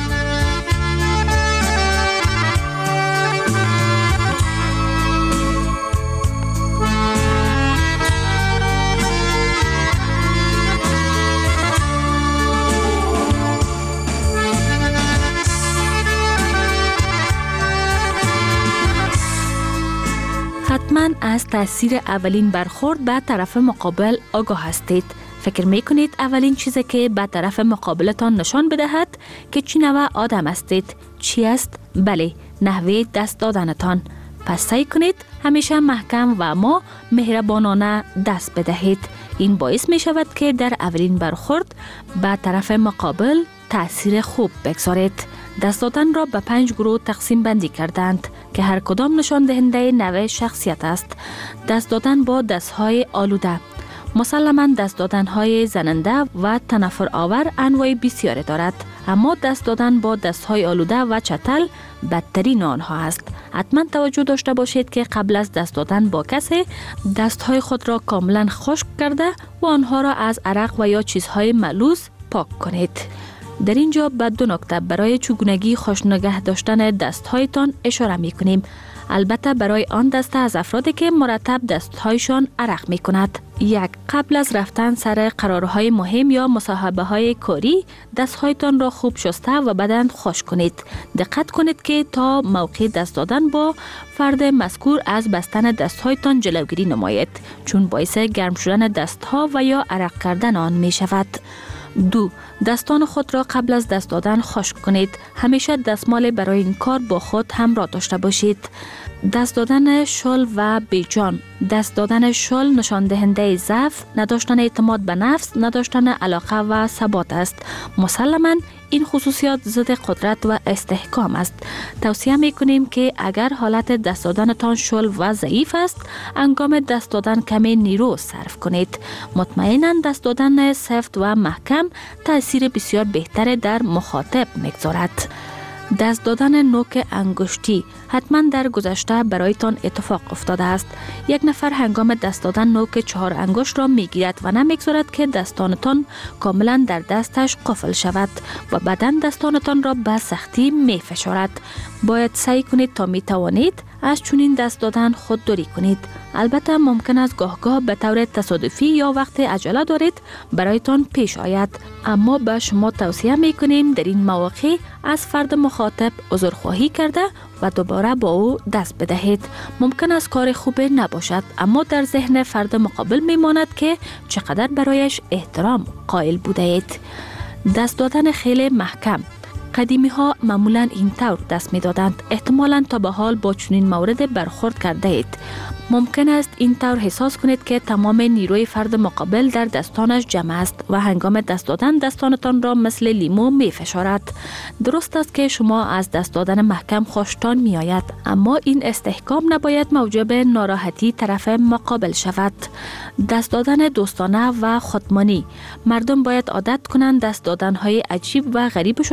حتما از تاثیر اولین برخورد به طرف مقابل آگاه هستید. فکر میکنید اولین چیزی که به طرف مقابلتان نشان بدهد که چی نوع آدم هستید چی است؟ بله، نحوه دست دادنتان. پس سعی کنید همیشه محکم و اما مهربانانه دست بدهید. این باعث می شود که در اولین برخورد به طرف مقابل تأثیر خوب بگذارید. دست دادن را به پنج گروه تقسیم بندی کردند که هر کدام نشان دهنده نوع شخصیت است. دست دادن با دستهای آلوده. مسلماً دست دادن های زننده و تنفر آور انواع بسیاری دارد، اما دست دادن با دستهای آلوده و چتل بدترین آنها است. حتما توجه داشته باشید که قبل از دست دادن با کسی دستهای خود را کاملا خشک کرده و آنها را از عرق و یا چیزهای ملوث پاک کنید. در اینجا به دو نکته برای چگونگی خوش نگه داشتن دستهایتان اشاره می کنیم. البته برای آن دسته از افرادی که مرتب دستهایشان عرق می کند. یک، قبل از رفتن سر قرارهای مهم یا مصاحبه های کاری دستهایتان را خوب شسته و بدن خشک کنید. دقت کنید که تا موقع دست دادن با فرد مذکور از بستن دستهایتان جلوگیری نمایید، چون باعث گرم شدن دستها و یا عرق کردن آن می شود. دو، دستان خود را قبل از دست دادن خشک کنید. همیشه دستمال برای این کار با خود همراه داشته باشید. دست دادن شل و بیجان. دست دادن شل نشان دهنده ضعف، نداشتن اعتماد به نفس، نداشتن علاقه و ثبات است. مسلماً این خصوصیات ضد قدرت و استحکام است. توصیه می کنیم که اگر حالت دست دادنتان شل و ضعیف است، انگام دست دادن کمی نیرو صرف کنید. مطمئناً دست دادن سفت و محکم تاثیر بسیار بهتر در مخاطب میگذارد. دست دادن نوک انگشتی. حتما در گذشته برایتان اتفاق افتاده است. یک نفر هنگام دست دادن نوک چهار انگشت را میگیرد و نمیگذارد که دستانتان کاملا در دستش قفل شود و بعداً دستانتان را به سختی میفشارد. باید سعی کنید تا میتوانید از چنین دست دادن خودداری کنید. البته ممکن است گاه-گاه به طور تصادفی یا وقت عجله دارید برایتان پیش آید، اما به شما توصیه میکنیم در این مواقع از فرد مخاطب عذرخواهی کرده و دوباره با او دست بدهید. ممکن است کار خوبی نباشد، اما در ذهن فرد مقابل میماند که چقدر برایش احترام قائل بوده اید. دست دادن خیلی محکم. قدیمی ها معمولا این طور دست می دادند. احتمالاً تا به حال با چنین مورد برخورد کرده اید. ممکن است این طور احساس کنید که تمام نیروی فرد مقابل در دستانش جمع است و هنگام دست دادن دستانتان را مثل لیمو می فشارد. درست است که شما از دست دادن محکم خوشتان می آید، اما این استحکام نباید موجب ناراحتی طرف مقابل شود. دست دادن دوستانه و خودمانی. مردم باید عادت کنند دست دادن های عجیب و غریبشان را کنار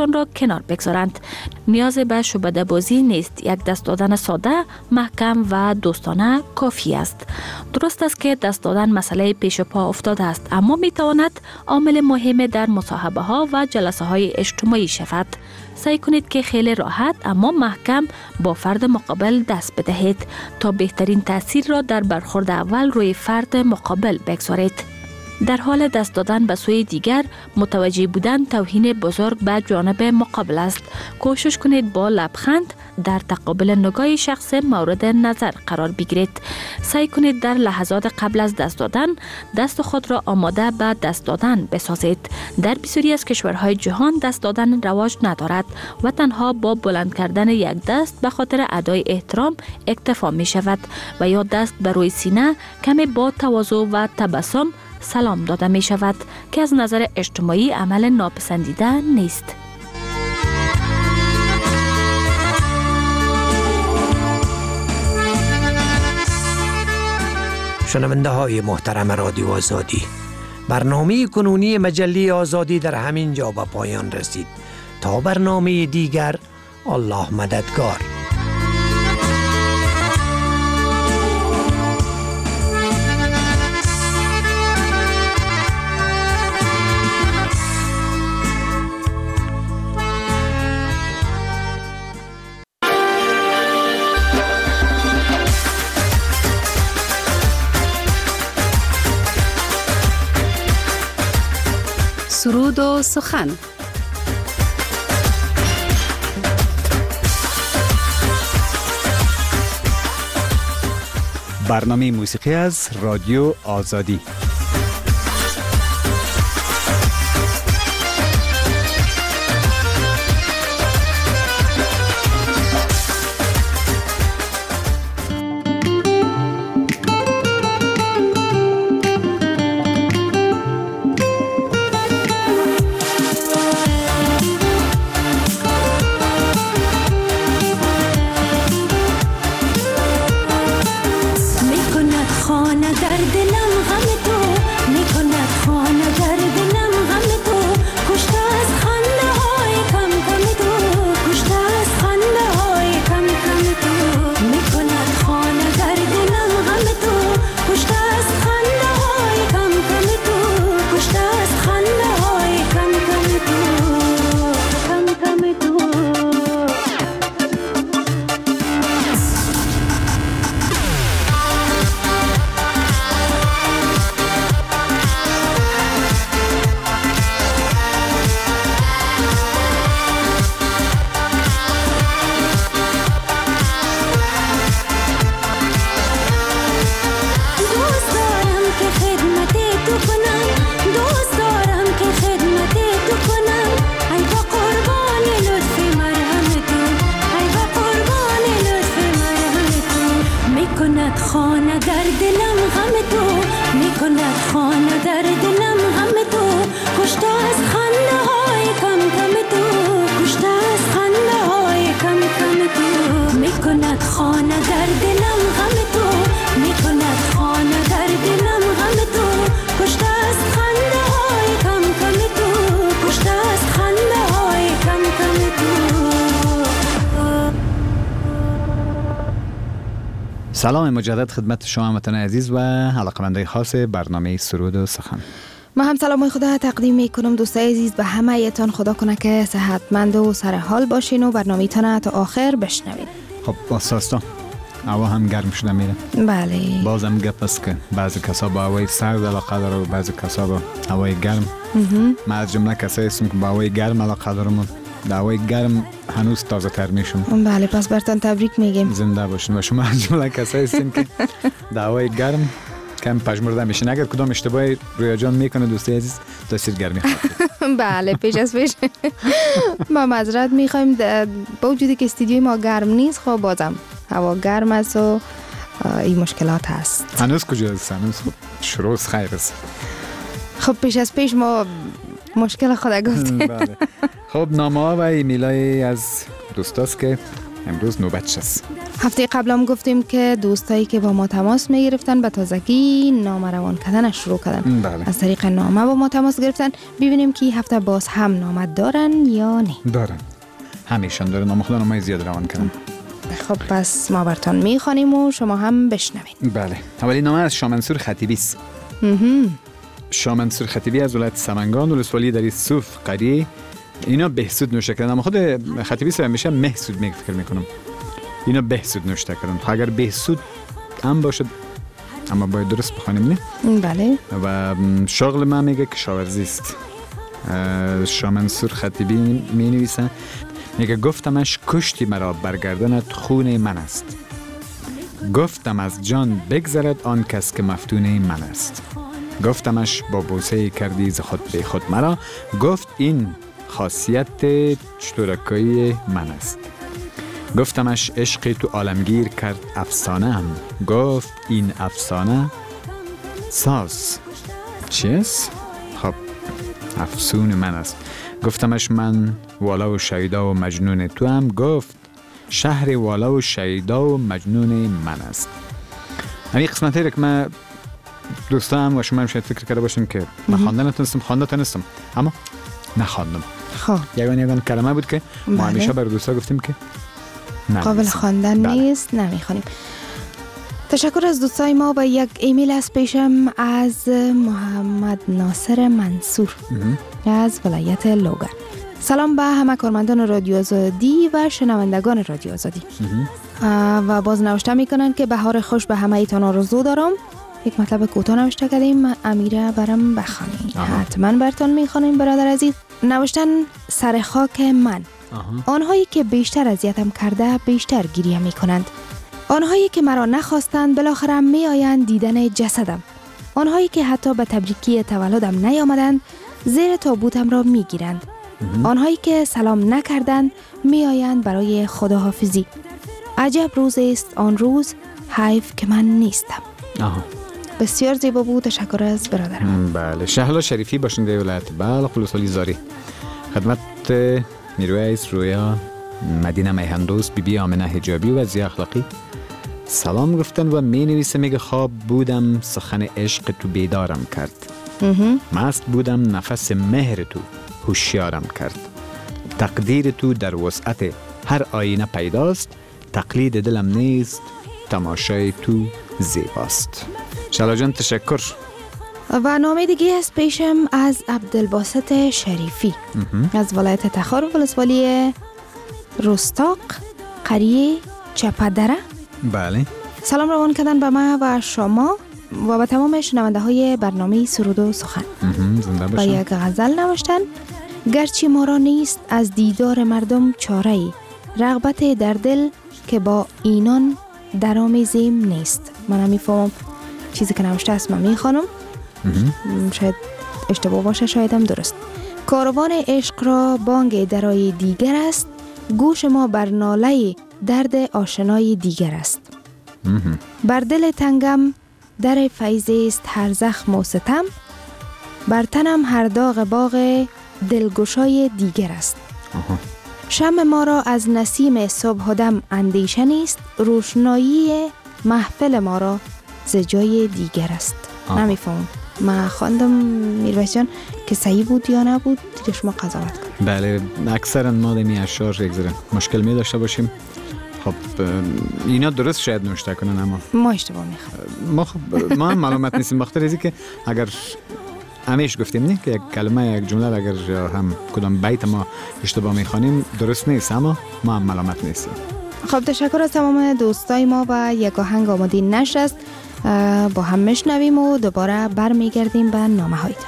کنار بگذارند. نیاز به شعبده بازی نیست. یک دست دادن ساده، محکم و دوستانه کافی است. درست است که دست دادن مسئله پیش پا افتاده است، اما می تواند عامل مهم در مصاحبه ها و جلسه های اجتماعی شود. سعی کنید که خیلی راحت اما محکم با فرد مقابل دست بدهید تا بهترین تاثیر را در برخورد اول روی فرد مقابل بگذارید. در حال دست دادن به سوی دیگر، متوجه بودن توهین بزرگ به جانب مقابل است. کوشش کنید با لبخند در تقابل نگاه شخص مورد نظر قرار بگیرید. سعی کنید در لحظات قبل از دست دادن دست خود را آماده به دست دادن بسازید. در بسیاری از کشورهای جهان دست دادن رواج ندارد و تنها با بلند کردن یک دست به خاطر ادای احترام اکتفا می شود و یا دست بر روی سینه کمی با تواضع و تبسم سلام داده می شود که از نظر اجتماعی عمل ناپسندیده نیست. شنونده های محترم رادیو آزادی، برنامه کنونی مجله آزادی در همین جا به پایان رسید. تا برنامه دیگر، الله مددگار. سرود و سخن. برنامه موسیقی از رادیو آزادی. سلام مجدد خدمت شما هموطنان عزیز و علاقه‌مندان خاص برنامه سرود و سخن. ما هم سلام خدا تقدیم میکنم دوستای عزیز به همه ایتان. خدا کنه که صحتمند و سر حال باشین و برنامه تان تا آخر بشنوید. خب باساستا هوا هم گرم شده میره. بله. بازم گپ است که بعضی کسا با هوای سرد علاقه داره و بعضی کسا با هوای گرم. ما از جمله کسایی هستیم که با هوای گرم علاقه داریم. در هوای گرم هنوز تازه تر میشم. بله پس برتان تبریک میگیم. زنده باشین و شما از جمله کسایی هستیم که در هوای گرم کم پژمرده میشین. اگر کدام اشتباهی رویا جان میکنه دوستی عزیز تاثیر گرمی خواهد. بله پیش از پیش ما معذرت میخوایم. با وجودی که استودیوی ما گرم نیست خب بازم هوا گرم است و این مشکلات هست. هنوز کجا است؟ هنوز شروع خیر است. خب پیش از پیش ما مشکل خود گفتیم. بله. خب نامه ها و ایمیلای از دوستاست که امروز نوبتش است. هفته قبل هم گفتیم که دوستایی که با ما تماس می گرفتن به تازگی نامه روان کردن شروع کردن. بله. از طریق نامه با ما تماس گرفتن. ببینیم که هفته باز هم نامه دارن یا نه. دارن. همیشه داره نام خدا نامای زیاد روان کردن. خب پس ما براتون میخوانیم و شما هم بشنوید. بله. اولین نامه از شاه منصور خطیبی است. شاه منصور خطیبی از ولایت سمنگان ولسوالی در صوف قریه. اینا بهسود نوشته کردن، اما خود خطیبی سه همیشه محسود میگه فکر میکنم. اینا بهسود نوشته کردن. اگر بهسود هم باشد اما باید درست بخوانیم نه؟ بله. و شغل من میگه کشاورزی است. شاه منصور خطیبی می نویسه میگه گفتمش کشتی مرا برگردنت خون من است، گفتم از جان بگذرد آن کس که مفتون من است، گفتمش با بوسه کردی ز خود به خود مرا، گفت این خاصیت چطورکایی من است، گفتمش عشق تو عالمگیر کرد افسانه هم، گفت این افسانه ساز چیست؟ خب افسون من است، گفتمش من والا و شیدا و مجنون تو هم، گفت شهر والا و شیدا و مجنون من است. همین قسمتی را که من دوستان و شما هم شاید فکر کرده باشیم که من خواندن نتونستم خوانده تونستم اما نخواندم. خب یگان یگان کلمه بود که ما بله. همیشه بر دوستا گفتیم که قابل خواندن بله. نیست نمیخوانیم. تشکر از دوستای ما. با یک ایمیل از پیشم از محمد ناصر منصور از ولایت لوگر. سلام به همه کارمندان رادیو آزادی و شنوندگان رادیو آزادی. و باز نوشته میکنن که بهار خوش به همه ایتان آرزو دارم. یک مطلب کوتاه نوشته کردیم، امیره برام بخوانید. حتما براتون میخوانیم برادر عزیز. نوشتن سر خاک من. آها. آنهایی که بیشتر اذیتم کرده بیشتر گریه میکنند. آنهایی که مرا نخواستند بالاخره می آیند دیدن جسدم. آنهایی که حتی به تبریکی تولدم نیامدند زیر تابوتم را می گیرند. آنهایی که سلام نکردند می آیند برای خداحافظی. عجب روز است آن روز، حیف که من نیستم. آها. بسیار زیبا بود. تشکر از برادرم. بله. شهلا شریفی باشنده ولایت بلخ ولسوالی زاری. خدمت میرویس رویا مدینه میهندوست بی بی آمنه حجابی و زی اخلاقی سلام گفتن و می نویسه میگه خواب بودم سخن عشق تو بیدارم کرد، مست بودم نفس مهر تو هوشیارم کرد، تقدیر تو در وسعت هر آینه پیداست، تقلید دلم نیست تماشای تو زیباست. شهلا جان تشکر. و نامه دیگه از پیشم از عبدالباسط شریفی از ولایت تخار ولسوالی رستاق قریه چپدره. بله. سلام روان کردن به ما و شما و به تمام شنونده های برنامه سرود و سخن. با یک غزل نوشتن گرچه ما را نیست از دیدار مردم چاره‌ای، رغبت در دل که با اینان درآمیزیم نیست. من هم میفهمم چیزی که نوشته است من میخوانم، شاید اشتباه باشه شایدم درست. کاروان عشق را بانگ درای دیگر است، گوش ما بر ناله درد آشنای دیگر است. بر دل تنگم در فیض است هر زخم و ستم، بر تنم هر داغ باغ دلگشای دیگر است. شمع ما را از نسیم صبح دم اندیشه نیست، روشنایی محفل ما را ز جای دیگر است. نمیفهم ما خواندم میرویس جان که صحیح بود یا نبود دیگه شما قضاوت کنید. بله اکثرا ما دمی اشعار یک ذره مشکل می داشته باشیم. خب اینا درست شاید نوشته کنن اما ما اشتباه میخوام. ما خب ما هم معلومات نیستیم بخاطر اینکه که اگر همیش گفتیم نه که یک کلمه یک جمله اگر هم کدام بیت ما اشتباه میخوانیم درست نیست، اما ما هم معلومات نیستیم. خب تشکر از تمام دوستای ما و یک آهنگ آماده نشر است، با هم میشنویم و دوباره برمیگردیم به نامه هایتان.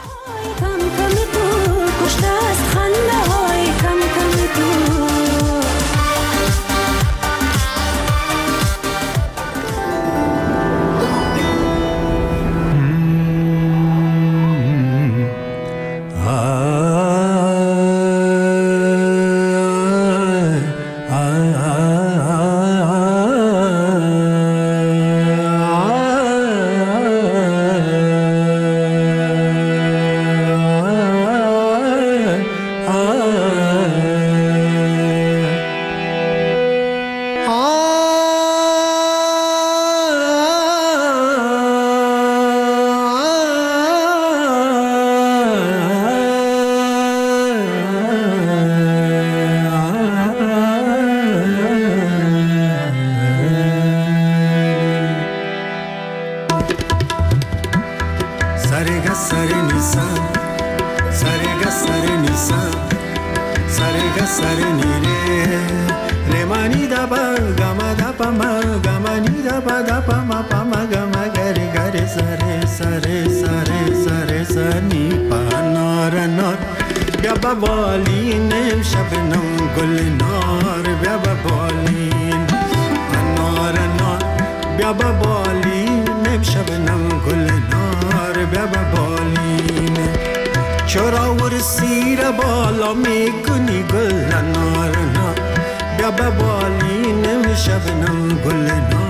ga sare ni sa sare ga sare ni sa sare ga sare ni re re ma ni da ba ga ma da pa ma ga ma ni da ba da pa ma pa ma ga ma ga re ga re sare sare sare sare sa ni pa nor nor bia ba bolin shabnam gul nor bia ba bolin nor nor bia ba bolin shabnam gul nor bia ba bolin chora ursi ra bala me kuni gul nor nor bia ba bolin shabnam gul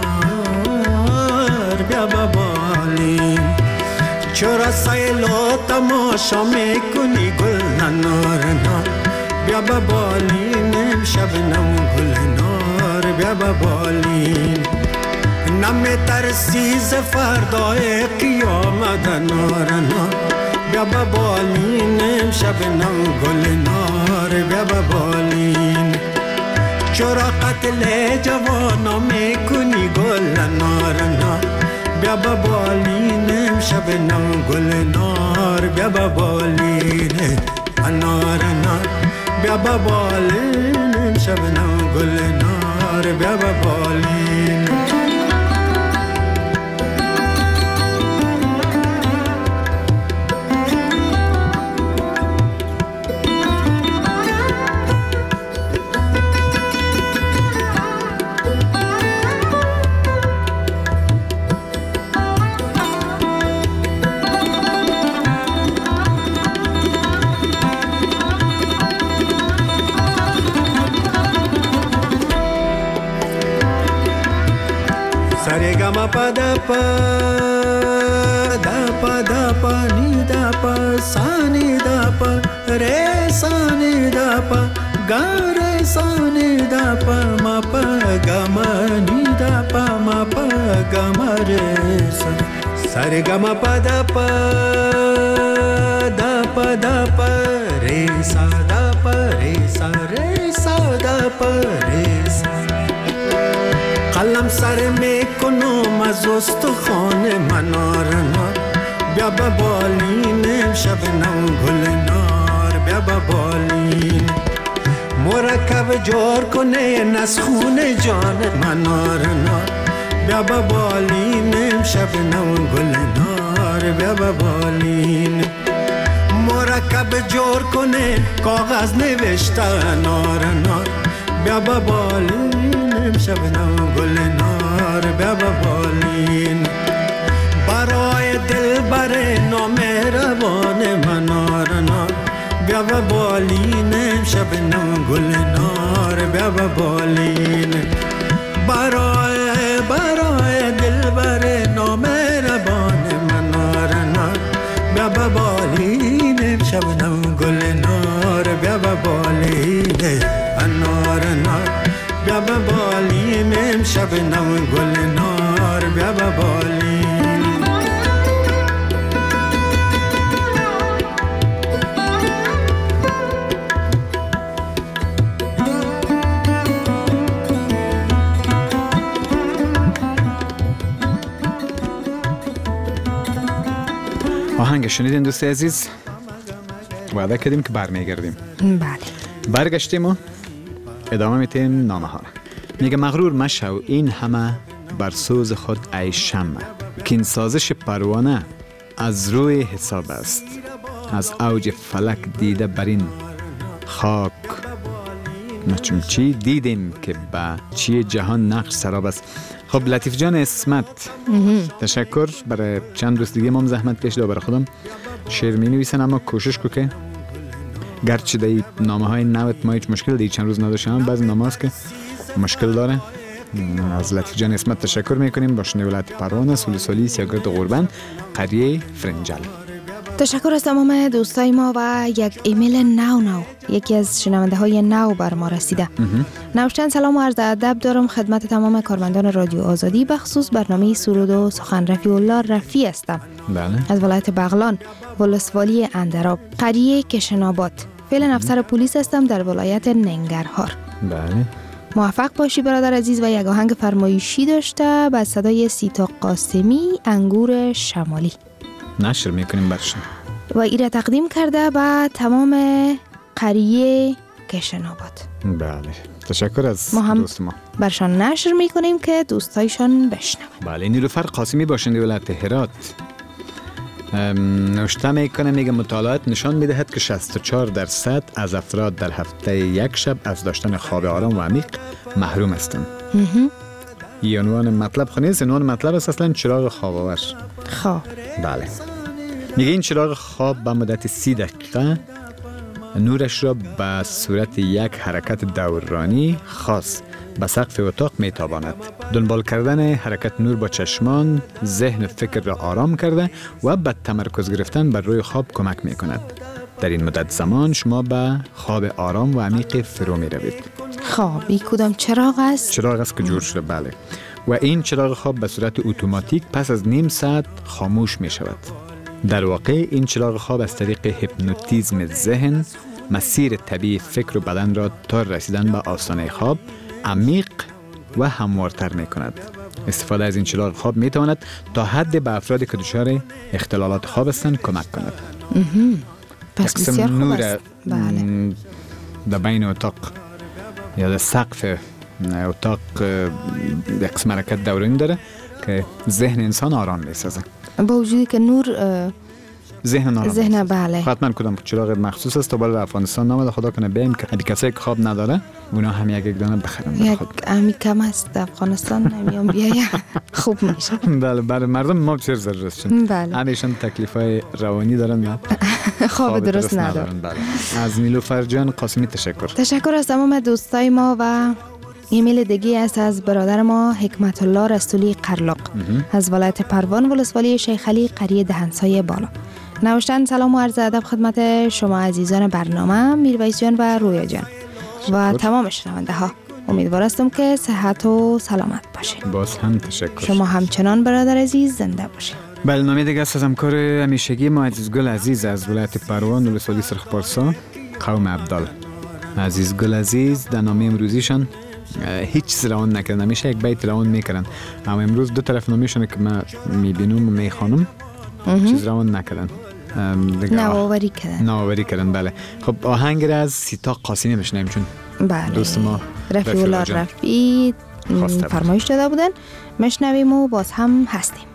nor bia ba bolin chora sailo tamasha me kuni gul nor nor bia ba bolin shabnam gul nor bia ba bolin name tarsi zafardae qiyamat nor nor bia ba bolin shabnam gul nor bia ba bolin chora qatle jawana me kuni gul nor nor bia ba bolin shabnam gul nor bia ba bolin nor nor bia ba bolin shabnam gul nor bia ba bolin ma pa da pa da pa da pa ni da pa sa ni da pa re sa ni da pa ga re sa ni da pa ma pa ga ma ni da pa ma pa ga ma re sa sa re ga ma pa da pa da pa da pa re sa da pa re sa re sa da pa re sa قلم سر میکنم از استخوان منار نار بیا با بالین شبنم گل نار بیا با بالین مرکب جار کنه نسخون جان منار نار بیا با بالین شبنم گل نار بیا با بالین مرکب جار کنه کاغذ نوشته نار نار بیا با بالین شبنم گل نار بیا با بالین برای دل بر نامهربان منار نار بیا با بالین شبنم گل نار بیا با بالین برای برای دل بر نامهربان منار نار بیا با بالین شبنم گل نار بیا با بالین نار نار بیا با بالین شبنم گل نار بیا با بالین آهنگ شنیدین دوست عزیز؟ وعده کردیم که برمیگردیم. بله. برگشتیم و ادامه میتیم نامه ها. میگه مغرور مشو این همه بر سوز خود ای شمع که این سازش پروانه از روی حساب است، از اوج فلک دیده بر این خاک نچم چی دیدیم که با چی جهان نقش سراب است. خب لطیف جان اسمت تشکر. برای چند دوست دیگه ما زحمت کشیده، برای خودم شعر می نویسن اما کوشش کو که گرچه دی نامه های نوت ما هیچ مشکل دی چند روز نداشتم، بعضی نامه هست که مشکل داره. از لطیف جان اسمت تشکر میکنیم. باشنده ولایت پروانه، سولی سولی، سیاگرد غربند، قریه فرنجل. تشکر از تمام دوستای ما و یک ایمیل نو نو، یکی از شنونده های نو بر ما رسیده. نوشتن سلام و عرض ادب دارم خدمت تمام کارمندان رادیو آزادی، بخصوص برنامه سرود و سخن. رفیع الله رفی هستم. بله. از ولایت بغلان، ولسوالی اندراب، قریه کشناباد. فعلا افسر پلیس هستم در ولایت ننگرهار. بله. موفق باشی برادر عزیز. و یک آهنگ فرمایشی داشته با صدای سیتا قاسمی، انگور شمالی. نشر میکنیم برشان و ایره تقدیم کرده به تمام قریه کشن آباد. بله تشکر از ما هم دوست ما برشان نشر میکنیم که دوستایشان بشنون. بله نیلوفر قاسمی باشنده ولایت هرات نوشته میکنه، میگه مطالعات نشان میدهد که شصت و چهار درصد از افراد در هفته یک شب از داشتن خواب آرام و عمیق محروم هستند. این عنوان مطلب خونیست. عنوان مطلب است اصلا چراغ خواب آور. خواب بله میگه این چراغ خواب به مدت سی دقیقه نورش را به صورت یک حرکت دورانی خاص به سقف اتاق میتاباند. دنبال کردن حرکت نور با چشمان ذهن و فکر را آرام کرده و به تمرکز گرفتن بر روی خواب کمک میکند. در این مدت زمان شما به خواب آرام و عمیق فرو می روید. خواب این کدام چراغ است؟ چراغ است که جور شده. بله و این چراغ خواب به صورت اتوماتیک پس از نیم ساعت خاموش می شود. در واقع این چراغ خواب از طریق هیپنوتیزم ذهن مسیر طبیعی فکر و بدن را تا رسیدن به آستانه خواب عمیق و هموارتر می کند. استفاده از این چراغ خواب می تواند تا حد به افرادی که دچار اختلالات خواب هستند کمک کند. پس بسیار خوب است. بله. در بین اتاق یا در سقف اتاق یک قسم حرکت دورانی داره که ذهن انسان آرام می سازه. با وجودی که نور ذهن آرام ذهن بله حتما کدام چراغ مخصوص است تا بالا افغانستان نامده. خدا کنه بیم که اگه کسی که خواب نداره اونا هم یک یک دانه بخرن. یک امی کم است افغانستان نمیام بیایم خوب میشه. بله بله مردم ما بسیار ضرورتشون. بله همیشون تکلیفای روانی دارن خواب درست ندارن. بله از نیلوفر جان قاسمی تشکر. تشکر از تمام دوستای ما و ایمیل دیگه است از برادر ما حکمت الله رسولی قرلاق از ولایت پروان ولسوالی شیخ علی قریه دهنسای بالا. نوشتن سلام و عرض ادب خدمت شما عزیزان برنامه میرویس جان و رویا جان و تمام شنونده ها. امیدوار هستم که صحت و سلامت باشید. باز هم تشکر. شما همچنان برادر عزیز زنده باشید. بله نامی دیگه است از همکار همیشگی ما عزیزگل عزیز از ولایت پروان ولسوالی سرخپارسا قوم عبدال. عزیزگل عزیز در نامه امروزیشان هیچ چیز روان نکردن، همیشه یک بیت روان میکردن، اما امروز دو طرف نامیشونه که من میبینم و میخوانم چیز روان نکردن، نوآوری کردن. نوآوری کردن بله. خب آهنگ را از سیتا قاسمی میشنیم چون بله دوست ما رفیع الله رفیع فرمایش داده بودن. میشنویم و باز هم هستیم.